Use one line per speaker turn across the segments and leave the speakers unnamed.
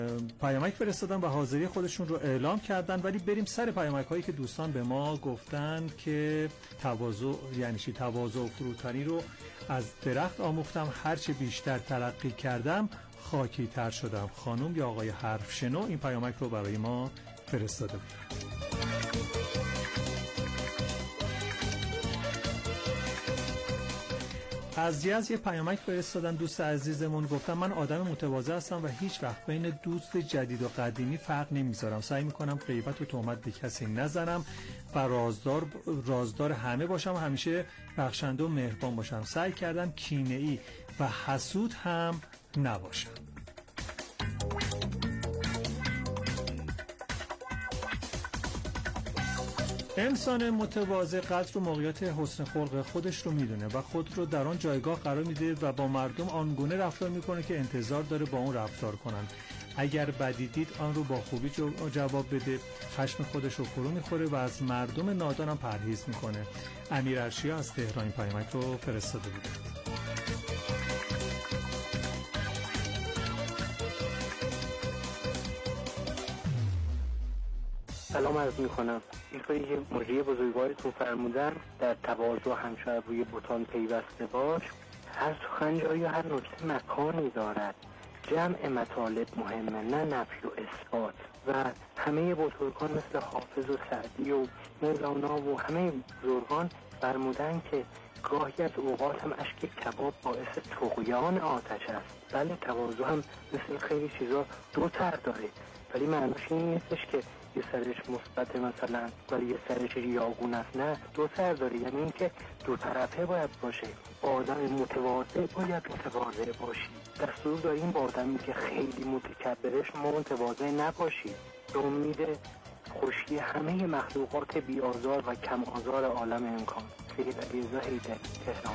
پیامک فرستادن و حاضری خودشون رو اعلام کردن. ولی بریم سر پیامک هایی که دوستان به ما گفتن که تواضع یعنی چی. تواضع و فروتنی رو از درخت آموختم، هرچه بیشتر ترقی کردم خاکی تر شدم. خانم یا آقای حرف شنو این پیامک رو برای ما فرستاده بود. از یه پیامک فرستادن دوست عزیزمون، گفتم من آدم متواضع هستم و هیچ وقت بین دوست جدید و قدیمی فرق نمیذارم. سعی میکنم غیبت و تهمت به کسی نزنم و رازدار همه باشم و همیشه بخشنده و مهربان باشم. سعی کردم کینه‌ای و حسود هم نباشم. انسان متواضع قدر و موقعیت حسن خلق خودش رو میدونه و خود رو در آن جایگاه قرار میده و با مردم آنگونه رفتار میکنه که انتظار داره با اون رفتار کنن. اگر بدی دید آن رو با خوبی جواب بده، خشم خودش رو فرو میخوره و از مردم نادان هم پرهیز میکنه. امیر ارشیا از تهران این پیامک رو فرستاده بود.
سلام عرض میکنم. اینطوری که مجری بزرگوارتون فرمودن در تواضع همشاید روی بتان پیوسته باش. هر سخنجایی و هر نکته مکانی دارد. جمع مطالب مهمه نه نفی و اثبات. و همه بزرگان مثل حافظ و سعدی و مولانا و همه بزرگان فرمودن که گاهی از اوقات هم اشک کباب باعث طغیان آتش است. بله تواضع هم مثل خیلی چیزا دو تر داره، ولی معنیش این نیستش که یه سرش مثبت مثلا ولی یه سرش ریاگون است. نه، دو سر داره، یعنی این که دو طرفه باید باشه. آدم متواضع باید متواضع باشی. دستور داریم با آدمی که خیلی متکبرش متواضع نباشی. به امید خوشی همه مخلوقات بی آزار و کم آزار عالم امکان. سید علیرضا حیدری، تهران.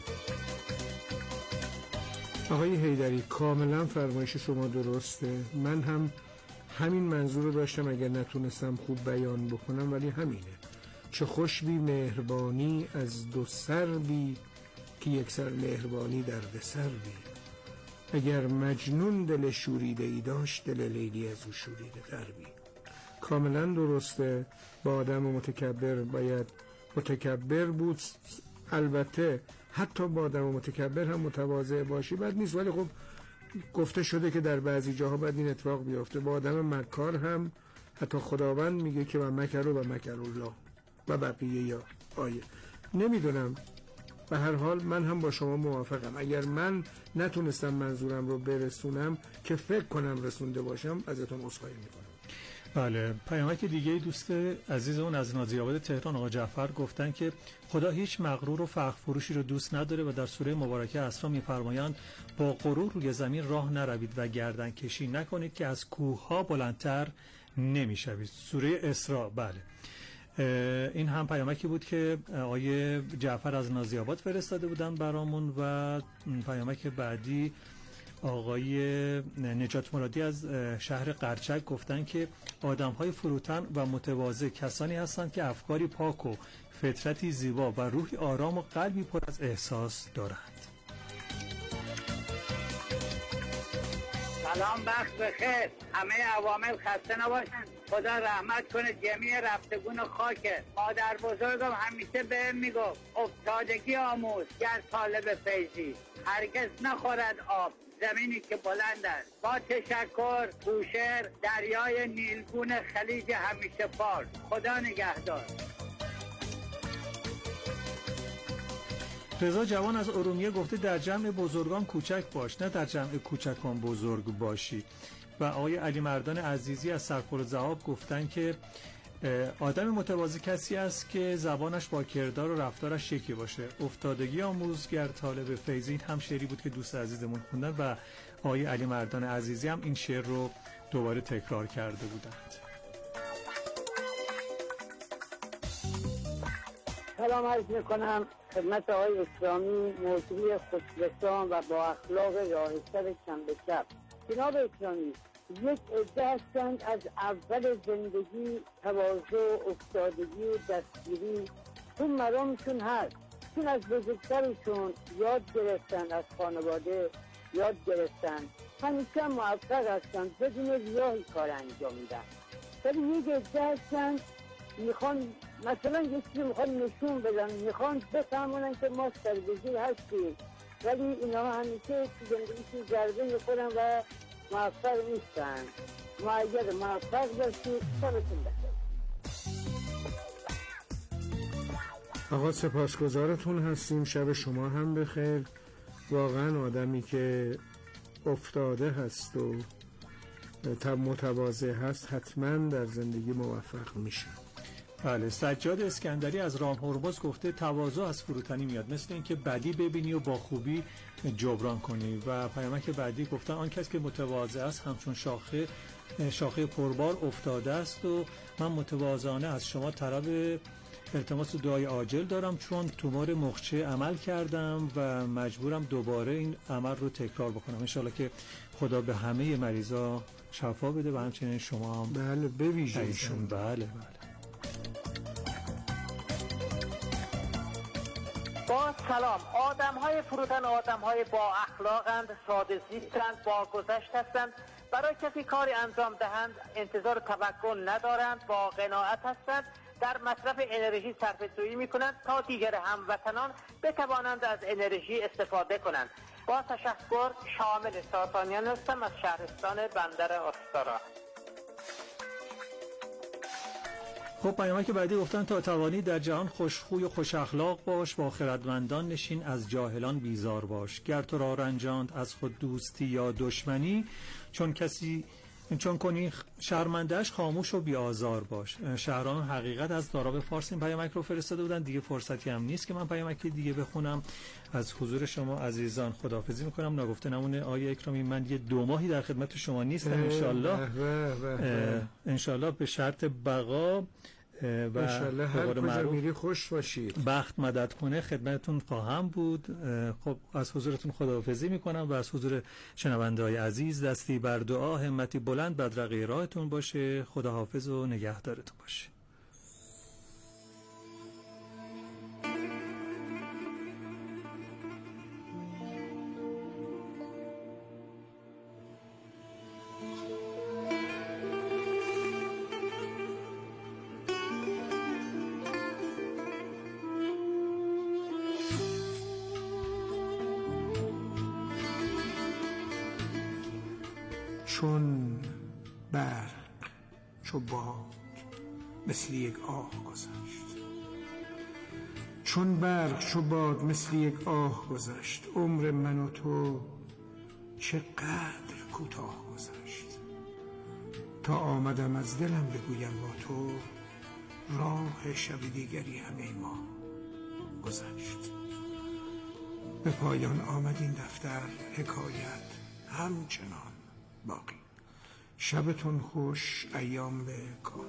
آقای حیدری کاملا فرمایش شما درسته. من هم همین منظور رو داشتم، اگر نتونستم خوب بیان بکنم ولی همینه. چه خوش بی مهربانی از دو سر بی، که یک سر مهربانی درد سر بی. اگر مجنون دل شوریده ای داشت، دل لیلی از او شوریده تر بی. کاملا درسته. با آدم متکبر باید متکبر بود. البته حتی با آدم متکبر هم متواضع باشی بد نیست، ولی خب گفته شده که در بعضی جاها باید این اتفاق بیفته. با آدم مکار هم حتی خداوند میگه که و مکروا و مکر الله و بقیه یا آیه. نمیدونم، به هر حال من هم با شما موافقم. اگر من نتونستم منظورم رو برسونم که فکر کنم رسونده باشم، ازتون عذرخواهی میکنم.
بله. پیامک دیگه دوست عزیزمون از نازی‌آباد تهران آقا جعفر گفتن که خدا هیچ مغرور و فخر فروشی رو دوست نداره و در سوره مبارکه اسراء می‌فرمایند با غرور روی زمین راه نروید و گردن کشی نکنید که از کوه‌ها بلندتر نمی‌شوید. سوره اسراء. بله. این هم پیامکی بود که آقای جعفر از نازی‌آباد فرستاده بودن برامون. و پیامک بعدی آقای نجات مرادی از شهر قرچک گفتن که آدم‌های فروتن و متواضع کسانی هستند که افکاری پاک و فطرتی زیبا و روحی آرام و قلبی پر از احساس دارند.
سلام، وقت بخیر. همه عوامل خسته نباشند. خدا رحمت کنه جمیع رفتگون خاکه. مادر بزرگم همیشه بهم میگفت افتادگی آموز گر طالب فیضی، هرگز نخورد آب زمینی که بلند است. با تشکر. بوشهر، دریای نیلگون خلیج همیشه پاک. خدا نگهدار.
رضا جوان از ارومیه گفته در جمع بزرگان کوچک باش، نه در جمع کوچکان بزرگ باشی. و آقای علی مردان عزیزی از سرخور ذهاب گفتن که آدم متواضع کسی است که زبانش با کردار و رفتارش یکی باشه. افتادگی آموزگر طالب فیضی. این هم شعری بود که دوست عزیزمون خوندن و آقای علی مردان عزیزی هم این شعر رو دوباره تکرار کرده بودند.
سلام عرض میکنم خدمت آقای اسلامی، موضوعی خوشلسان و با اخلاق راهستر شنبه شب. جناب اسلامی، یک عده هستند از اول زندگی تواضع، افتادگی و دستگیری تو مرامشون هست، چون از بزرگترشون یاد گرفتن، از خانواده یاد گرفتن همیشه موفق هستن، بدون ریاهی کار انجام میدن. ولی یک عده هستن میخوان مثلا یه چیزی میخوان نشون بدن، میخوان بفهمونن که ما سربزیر هستیم، ولی اینا همیشه تو زندگیشون ضربه میخورن و موفق نیستن. ما اگر موفق باشید سرتون بخیر.
آقا سپاسگزارتون هستیم، شب شما هم بخیر. واقعا آدمی که افتاده هست و متواضع هست حتما در زندگی موفق میشه.
بله، سجاد اسکندری از رامهرمز گفته تواضع از فروتنی میاد، مثل اینکه بدی ببینی و با خوبی جبران کنی. و پیامک بعدی گفتن آن کس که متواضع است همچون شاخه پربار افتاده است و من متواضعانه از شما طلب التماس دعای عاجل دارم، چون تومور مخچه عمل کردم و مجبورم دوباره این عمل رو تکرار بکنم. انشالله که خدا به همه مریضا شفا بده و همچنین شما هم.
بله، بویژه ایشون.
بله.
با سلام. آدم‌های فروتن آدم‌های با اخلاقند، ساده زیستند، با گذشت هستند، برای کسی کاری انجام دهند انتظار توکل ندارند، با قناعت هستند، در مصرف انرژی صرفه‌جویی می‌کنند تا دیگر هموطنان بتوانند از انرژی استفاده کنند. با تشکر، شامل ساسانیان هستم از شهرستان بندر استارا.
خب پیامک که بعدی گفتن تا توانی در جهان خوشخوی و خوش اخلاق باش، با خردمندان نشین، از جاهلان بیزار باش. گر تو را رنجاند از خود دوستی یا دشمنی، چون کنی شرمندهش خاموش و بیازار باش. شهران حقیقت از داراب فارس این پیامک رو فرستاده بودن. دیگه فرصتی هم نیست که من پیامک دیگه بخونم. از حضور شما عزیزان خداحافظی میکنم. ناگفته نمونه آیه اکرامی، من یه 2 ماهی در خدمت شما نیستم. انشالله به شرط بقا و
انشالله هر کجا میری خوش باشید،
بخت مدد کنه خدمتتون خواهم بود. خب از حضورتون خداحافظی میکنم و از حضور شنونده های عزیز دستی بر دعا، همتی بلند بدرقه راهتون باشه. خداحافظ و نگهدارتون باشه.
چون برق چو باد مثل یک آه گذشت، چون برق چو باد مثل یک آه گذشت، عمر من و تو چقدر کوتاه گذشت. تا آمدم از دلم بگویم با تو، راه شب دیگری همه ما گذشت. به پایان آمد این دفتر، حکایت همچنان باقی. شبتون خوش، ایام به کار.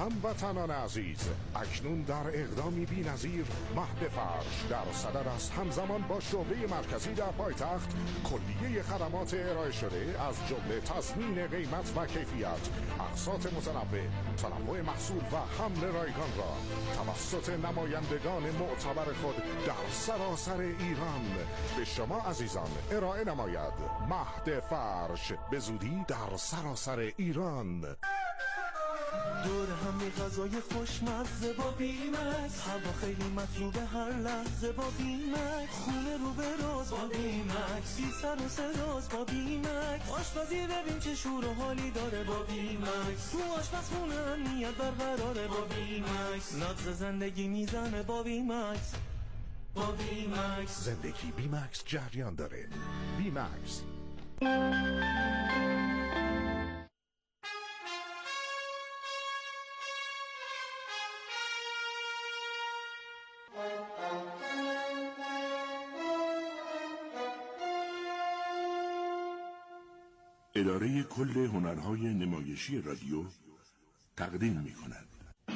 هموطنان عزیز، اکنون در اقدامی بی‌نظیر مهد فرش در صدد است همزمان با شعبه مرکزی در پایتخت کلیه خدمات ارائه شده از جمله تضمین قیمت و کیفیت، اقساط متنوع، تنوع محصول و حمل رایگان را توسط نمایندگان معتبر خود در سراسر ایران به شما عزیزان ارائه نماید. مهد فرش به زودی در سراسر ایران.
دور همی غذای خوشمزه با بیمکس، هوا خیلی مطلوبه هر لحظه با بیمکس، خونه رو به راز با بیمکس، بی سر و صداست با بیمکس، آشپزی ببین چه شور و حالی داره با بیمکس، تو آشپزخونه امنیت برقراره با بیمکس، نبض زندگی میزنه با بیمکس. با بیمکس
زندگی بیمکس جریان داره. بیمکس.
اداره کل هنرهای نمایشی رادیو تقدیم می کند.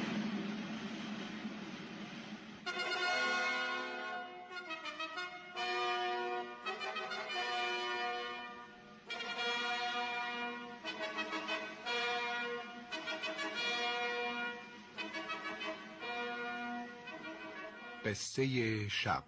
قصه شب.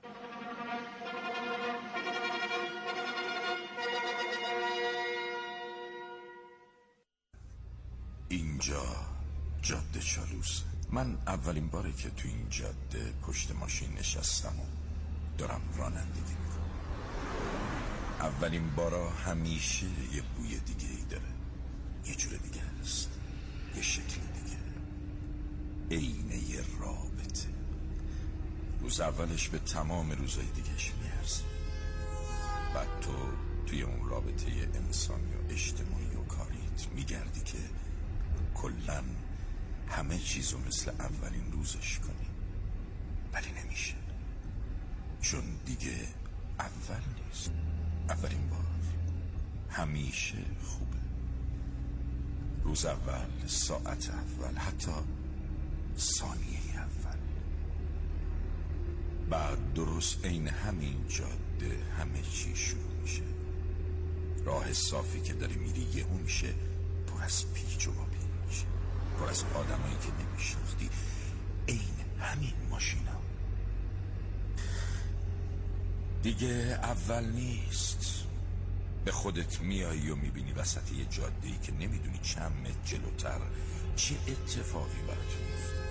اینجا جاده چالوس. من اولین باره که تو این جاده پشت ماشین نشستم و دارم رانندگی میکنم. اولین بارا همیشه یه بوی دیگه ای داره، یه جور دیگه است، یه شکل دیگه، عینه یه رابطه. روز اولش به تمام روزای دیگهش میارزه، بعد تو توی اون رابطه انسانی و اجتماعی و کاریت میگردی که کلن همه چیزو مثل اولین روزش کنی، ولی نمیشه، چون دیگه اول نیست. اولین بار همیشه خوبه. روز اول، ساعت اول، حتی ثانیه اول. بعد درست عین همین جاده همه چی شروع میشه. راه صافی که داری میری یهو میشه پر از پیچ و بابی، پر از آدمایی که نمیشناختی، عین همین ماشینا. دیگه اول نیست. به خودت میایی و میبینی وسط یه جاده‌ای که نمیدونی چند متر جلوتر چه اتفاقی برات میفته.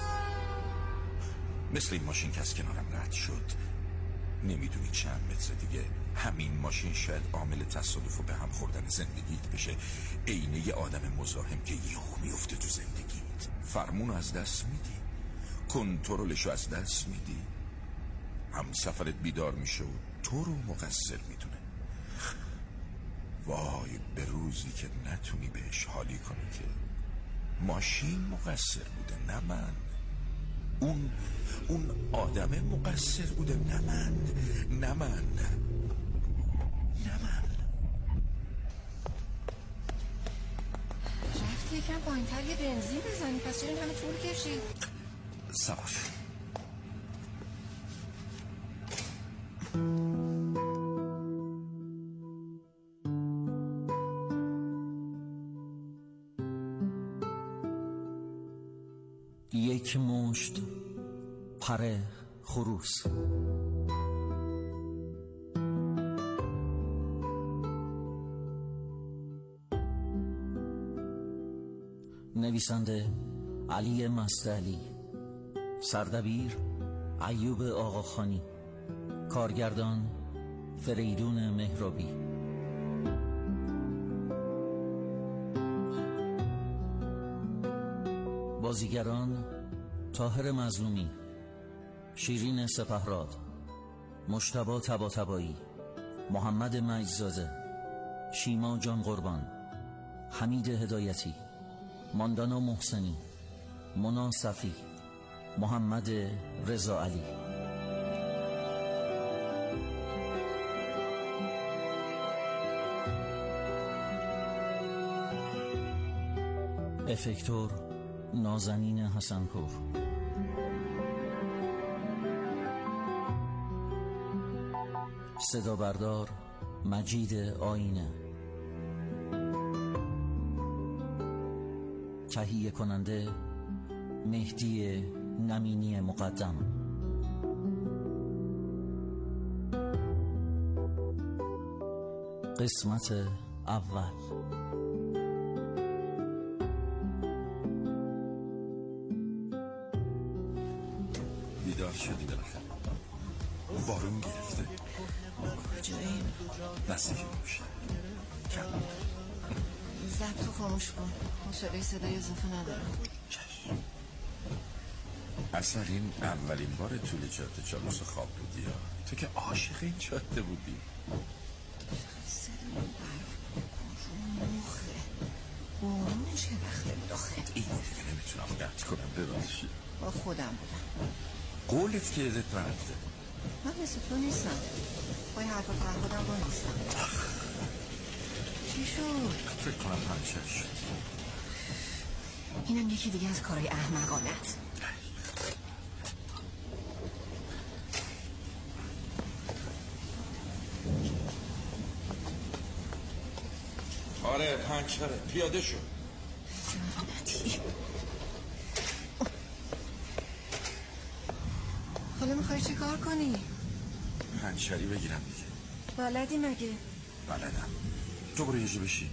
مثل این ماشین که از کنارم رد شد، نمیدونی چند متر دیگه همین ماشین شاید عامل تصادف و به هم خوردن زندگیت بشه، عین یه آدم مزاحم که یهو میفته تو زندگیت. فرمونو از دست میدی، کنترلشو از دست میدی، همسفرت بیدار میشه و تو رو مقصر میدونه. وای به روزی که نتونی بهش حالی کنی که ماشین مقصر بوده، نه من. اون آدم مقصر بوده، نه من.
رفتی یکم پایین‌تر یه بنزین بزنی، پس چرا این همه طول کشید؟
سوار.
یک مشت پره خروس. نویسنده علی مستعلی، سردبیر ایوب آقاخانی، کارگردان فریدون مهرابی. بازیگران طاهر مظلومی، شیرین سپهراد، مجتبی طباطبایی، محمد مجدزاده، شیما جان قربان، حمید هدایتی، ماندانا محسنی، مونا صفی، محمد رضا علی. افکتور نازنین حسنپور. صدا بردار مجید آینه. تهیه کننده مهدی نمینی مقدم. قسمت اول.
بیدار شدی بالاخره؟ بارون گرفته؟
کجایی؟
نزدیک باشه. کم
ضبط رو خاموش کن. حوصله صدای اضافه ندارم.
اصلا این اولین بار طول جاده جالوس خواب بودی یا تو که عاشق این جاده بودی؟
صدای برف رو مخه. بارون چه وقت میداخه؟
این دیگه نمیتونم قطع کنم ببخشی.
با خودم بودم.
قولت که ازت رفته.
من مثل تو نیستم. با این حرفا تعهدم با نیستم. چی شد؟
فکر کنم پنچر شد.
اینم یکی دیگه از کارهای احمقانت.
آره پنچره. پیاده شو.
زنتی. حالا میخوای چی کار کنی؟
پنچری بگیرم دیگه.
بلدی مگه؟
بلدم. تو برو یه جا بشی.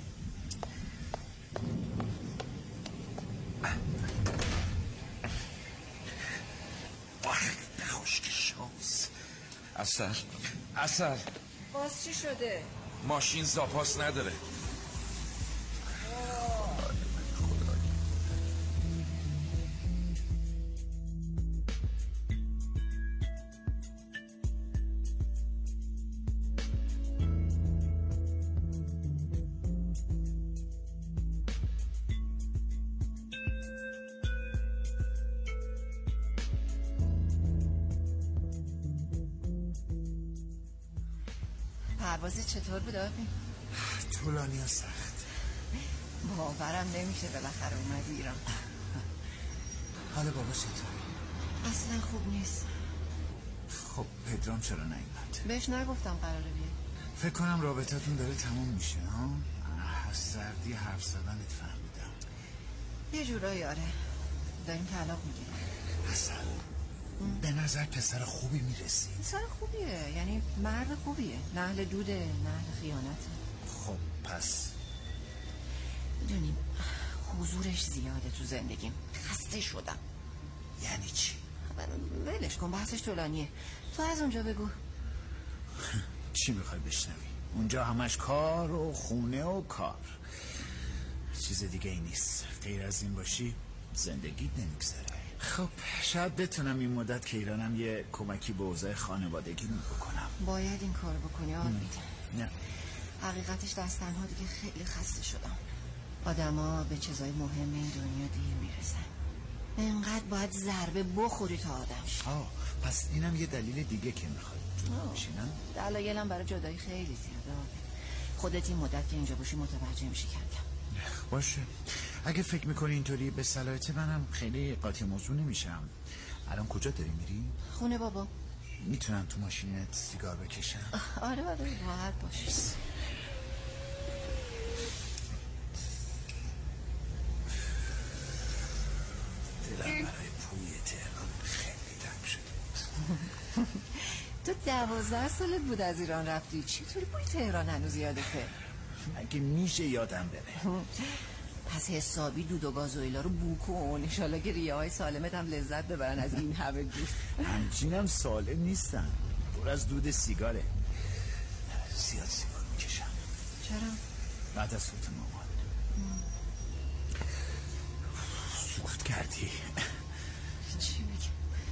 خوشک شانس. اثر
باز چی شده؟
ماشین زاپاس نداره.
پروازی چطور بود آبی؟
طولانی و سخت.
باورم نمیشه بالاخره اومدی ایران.
حالا بابا چطوری؟
اصلا خوب نیست.
خب پدرام چرا نیومد؟
بهش نگفتم قراره بیاد.
فکر کنم رابطتون داره تموم میشه ها؟ از سردی حرف زدنت فهمیدم.
یه جورایی آره. داریم طلاق میگیریم.
اصلا به نظر پسر خوبی میرسی.
پسر خوبیه، یعنی مرد خوبیه. نه اهل دوده، نه اهل خیانته.
خب پس
میدونیم حضورش زیاده تو زندگیم. خسته شدم.
یعنی چی؟
ولش کن، بحثش طولانیه. تو از اونجا بگو.
چی میخوای بشنوی؟ اونجا همش کار و خونه و کار. چیز دیگه ای نیست. غیر از این باشی زندگیت نمیگذره. خب شاید بتونم این مدت که ایرانم یه کمکی به اوضاع خانوادگی بکنم.
باید این کار بکنی آرمید.
نه
حقیقتش دست تنها دیگه خیلی خسته شدم. آدما به چیزای مهم این دنیا دیر میرسن. اینقدر باید ضربه بخوری تا آدم شی.
پس اینم یه دلیل دیگه که میخواد جدا بشینم.
دلایلم برای جدایی خیلی زیاده. خودت این مدت که اینجا باشی متوجه میشی کردم.
باشه اگه فکر میکنی اینطوری به صلاحیت منم خیلی قاطی موضوع نمیشم. الان کجا داری میری؟
خونه بابا.
میتونم تو ماشینت سیگار بکشم؟
آره راحت باش.
دلم برای بوی تهران خیلی تنگ شد.
تو 12 سالت بود از ایران رفتی، چطوری بوی تهران هنوز یادته؟
مگه میشه یادم بره؟
پس حسابی دود و گازوئیلا رو بو کن، انشالله که ریه های سالمت هم لذت ببرن از این همه دود.
همچینم سالم نیستن، پر از دود سیگاره. زیاد سیگار میکشم.
چرا؟
بعد از فوت مامان سکوت کردی.
چی میگی؟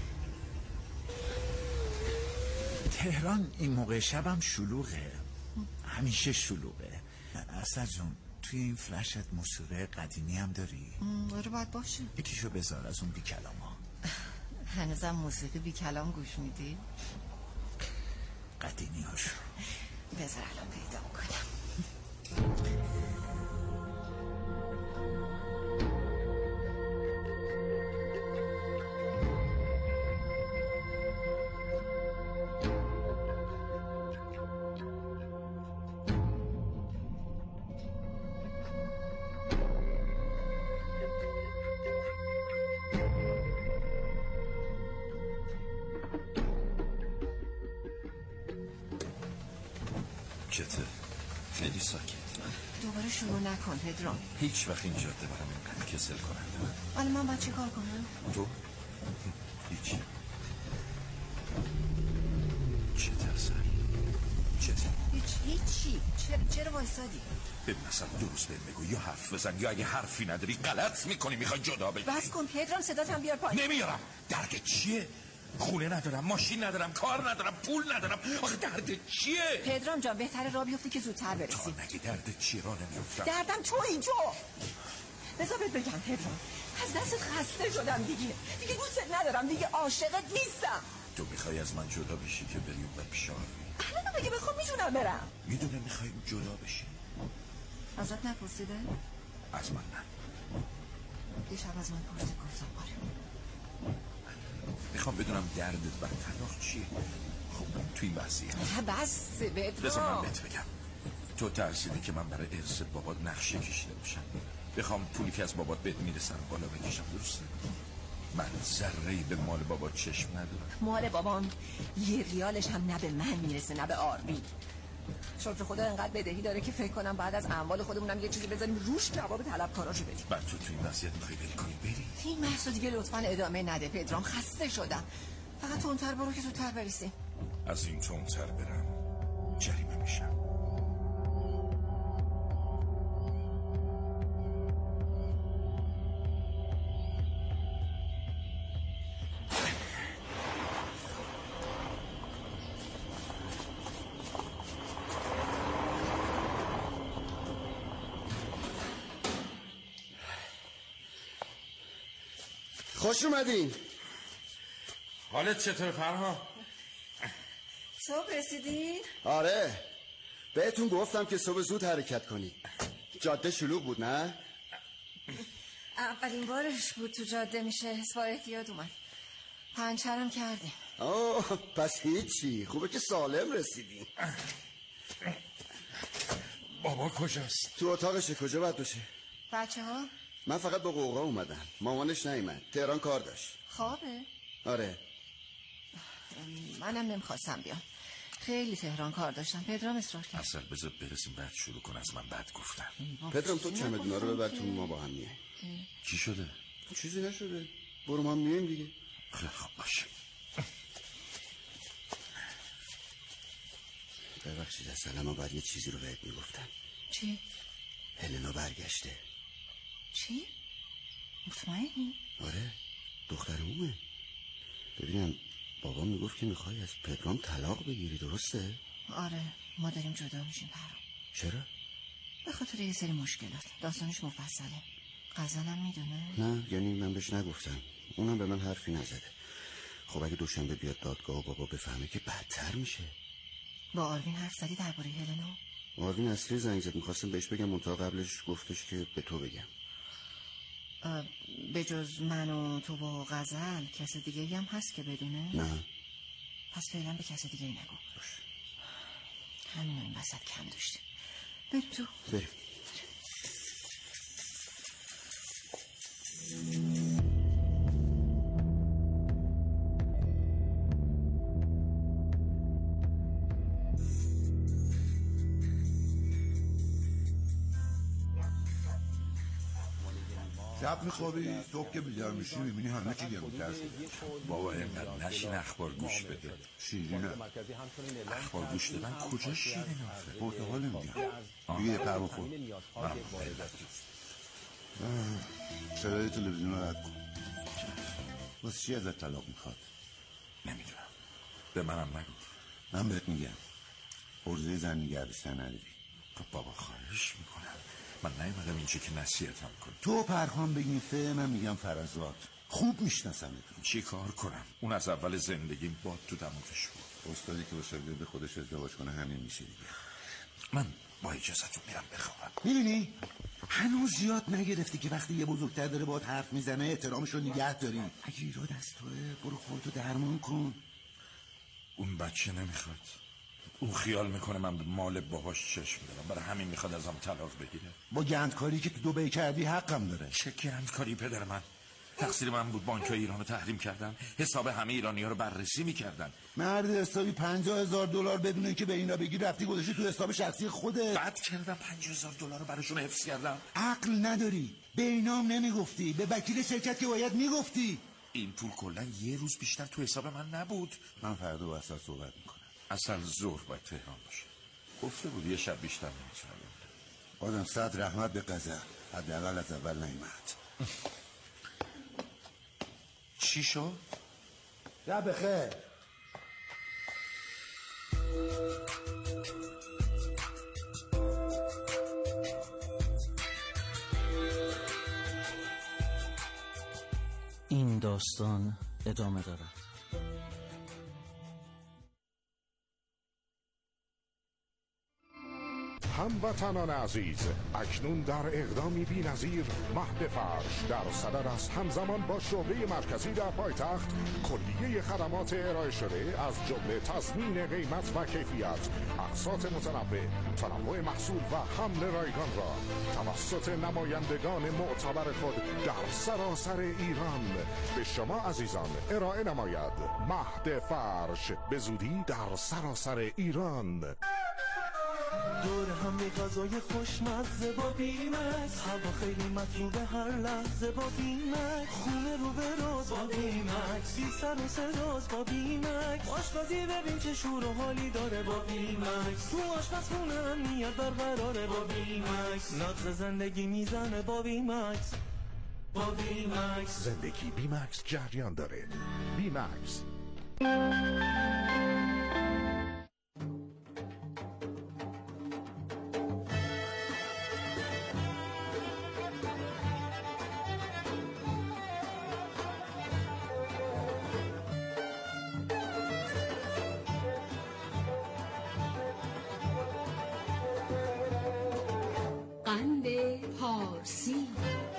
تهران این موقع شبم شلوغه، همیشه شلوغه. اصلا جون توی این فلشت موسیقی قدیمی هم داری؟
آره باید باشه.
یکیشو بذار از اون بی کلام ها.
هنوزم موسیقی بی کلام گوش میدی؟
قدیمی هاشو
بذار الان پیدا کنم.
ساکته، خیلی ساکت.
دوباره شروع نکن پدرام.
هیچ وقت این جاده برام اینقدر کسل کننده.
حالا من باید چی کار کنم؟
تو؟ هیچی. چته اصلا؟ چته؟
هیچی. چرا وایسادی؟
ببین اصلا درست بهم بگو، یا حرف بزن یا اگه حرفی نداری غلط میکنی، میخوای جدا بگی.
بس کن پدرام، صدات هم بیار پایین.
نمیارم. درد چیه؟ خونه ندارم، ماشین ندارم، کار ندارم، پول ندارم. آخه درد چیه؟
پدرام جان بهتره راه بیفتی که زودتر برسی.
تا نگی درد چیه راه نمیافتم.
دردم تویی تو. بذار بهت بگم پدرام، از دستت خسته شدم دیگه دوستت ندارم، دیگه عاشقت نیستم.
تو میخوای از من جدا بشی که بری اون پیش آروی؟
الان بگه بخوام میتونم برم.
میدونه میخوای جدا بشی.
ازت نپرسیده؟
از من نه.
دیشب از من پرسید، گفتم آره.
میخوام بدونم دردت بر طلاق چیه. خب توی این بحثیه.
بس پدرام.
بذار من بهت بگم. تو ترسیدی که من برای ارث بابات نقشه کشیده باشم، بخوام پولی که از بابات بهت میرسن بالا بکشم. درسته؟ من ذره‌ای به مال بابات چشم ندارم.
مال بابام یه ریالش هم نه به من میرسه نه به آربی. شکر خدا انقدر بدهی داره که فکر کنم بعد از اموال خودمونم یه چیزی بذاریم روش جواب طلبکاراشو بدیم.
بعد تو این وضعیت میخوای ول کنی بری؟
این بحثو دیگه لطفاً ادامه نده پدرام، خسته شدم. فقط تندتر برو که زودتر برسیم.
از این تندتر برم جریمه میشم.
خوش اومدین.
حالت چطور فرها؟
صبح رسیدین؟
آره، بهتون گفتم که صبح زود حرکت کنی. جاده شلوغ بود نه؟
اولین بارش بود تو جاده، میشه با احتیاط اومد. پنچرم کردیم.
اوه پس هیچی، خوبه که سالم رسیدین.
بابا کجاست؟
تو اتاقشه. کجا باید باشه؟
بچه ها؟
من فقط با قوقا اومدم، مامانش نیومد، تهران کار داشت.
خوابه؟
آره.
منم نمیخواستم بیام، خیلی تهران کار داشتم. پدرام اصرار کرد.
اصلا بذار برسیم بعد شروع کن از من بعد گفتم.
پدرام تو چمدونا رو ببر تو، ما با هم میایم.
چی شده؟
چیزی نشده، برو ما هم میایم دیگه.
خیلی خوب باشه.
ببخشید اصلا ما باید یه چیزی رو بهت میگفتم.
چی؟
هلنا برگشته.
چی؟ مطمئنی؟
آره، دخترمونه. ببینم بابا میگفت که میخوای از پدرام طلاق بگیری، درسته؟
آره، ما داریم جدا میشیم پرام.
چرا؟
به خاطر یه سری مشکلات. داستانش مفصله. غزلم میدونه؟
نه، یعنی من بهش نگفتم، اونم به من حرفی نزده. خب اگه دوشنبه بیاد دادگاه و بابا بفهمه که بدتر میشه.
با آروین حرف زدی درباره هلنا؟
آروین اصلی زنگ زد، میخواستم بهش بگم، منتها قبلش گفتش که به تو بگم.
به جز من و تو و غزل کس دیگه هم هست که بدونه؟
نه.
پس فعلا به کس دیگه نگو. همین این وسط کم داشتیم. بریم تو.
بریم.
شب میخوابی، صبح که بیدار میشی میبینی همه چی گرون‌تره.
بابا اینقدر نشین اخبار گوش بده.
شیرینه.
اخبار گوش دادن کجا شیرینه آخه؟
پرتقال نمیدیم. بگه یه پر بخور. صدای تلویزیون رو رد کن. واسه چی ازت طلاق میخواد؟
نمیدونم، به منم نگو.
من بهت میگم عرضه زن نگه داشتن نداری.
خب بابا خواهش میکنم، من نیومدم اینجا که نصیحتم کنی.
تو پرخان بگین فه، من میگم فرزاد. خوب میشناسمتون.
چی کار کنم؟ اون از اول زندگیم باد تو دماغش بود.
استادی که با شاگرد خودش ازدواج کنه همین میشه دیگه.
من با اجازهتون میرم بخوابم.
میبینی؟ هنوز زیاد نگرفتی که وقتی یه بزرگتر داره باهات حرف میزنه احترامشو نگه داری. اگه ایراد از توه برو خودتو درمان کن.
اون بچه نمیخواد. اون خیال میکنه من به مال باهاش چشم دارم، برای همین میخواد ازم طلاق بگیره.
با گندکاری که تو دبی کردی حقم داره.
چه گندکاری پدر من؟ تقصیر من بود بانک‌های ایران رو تحریم کردن، حساب همه ایرانی‌ها رو بررسی می‌کردن.
مرد حسابی $50,000 بدون اینکه به اینا بگی رفتی گذاشتی تو حساب شخصی خودت.
بد کردم $50,000 رو براشون حفظ کردم.
عقل نداری، به اینام نمیگفتی، به وکیل شرکت که باید میگفتی.
این پول کلا یه روز بیشتر تو حساب من نبود.
من فردا با اصل صحبت میکنم.
اصل ظهر باید تهران باشه. گفته بود یه شب بیشتر نمیتونه بمونه.
آدم صد رحمت به قضا، حداقل از اول نیامد.
چی شد؟
شب بخیر.
این داستان ادامه دارد.
هموطنان عزیز، اکنون در اقدامی بی‌نظیر مهد فرش در صدد است همزمان با شعبه مرکزی در پایتخت کلیه خدمات ارائه شده از جمله تضمین قیمت و کیفیت، اقساط متنوع، تنوع محصول و حمل رایگان را توسط نمایندگان معتبر خود در سراسر ایران به شما عزیزان ارائه نماید. مهد فرش به زودی در سراسر ایران.
دور همی غذای خوشمزه با بیمکس، هوا خیلی مطلوبه هر لحظه با بیمکس، خونه رو به راز با بیمکس، بی سر و صداز با بیمکس، آشپزی ببین چه شور و حالی داره با بیمکس، تو آشپزخونه امنیت برقراره با بیمکس، نقص زندگی میزنه با بیمکس. با بیمکس
زندگی بیمکس جریان داره. بیمکس.
قند پارسی.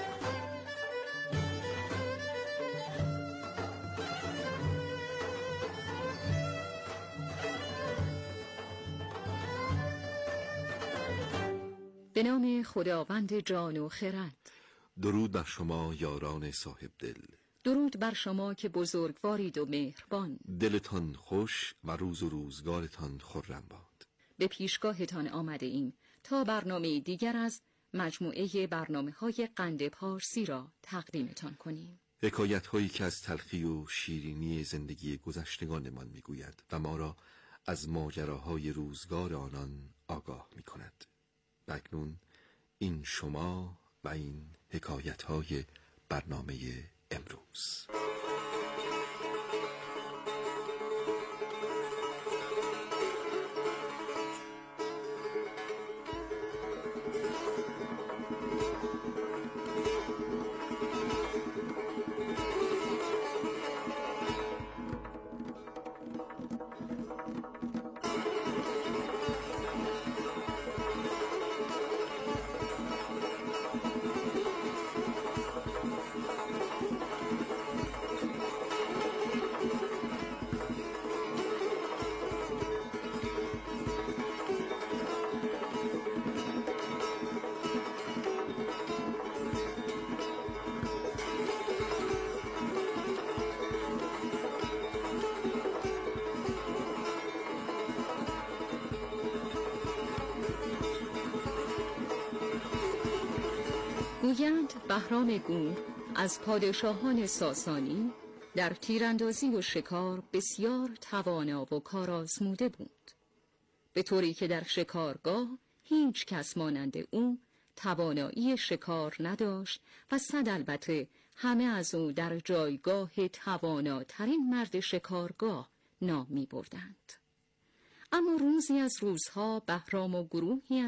به نام خداوند جان و خرد.
درود بر شما یاران صاحب دل.
درود بر شما که بزرگوارید و مهربان.
دلتان خوش و روز و روزگارتان خرم باد.
به پیشگاهتان آمده ایم تا برنامه دیگر از مجموعه برنامه‌های قند پارسی را تقدیمتان کنیم.
حکایت هایی که از تلخی و شیرینی زندگی گذشتگانمان میگوید و ما را از ماجراهای روزگار آنان آگاه می کند. و اکنون این شما و این حکایت های برنامه امروز.
گویند بهرام گور از پادشاهان ساسانی در تیراندازی و شکار بسیار توانا و کارآزموده بود، به طوری که در شکارگاه هیچ کس مانند او توانایی شکار نداشت و صد البته همه از او در جایگاه تواناترین مرد شکارگاه نام می بردند. اما روزی از روزها بهرام و گروهی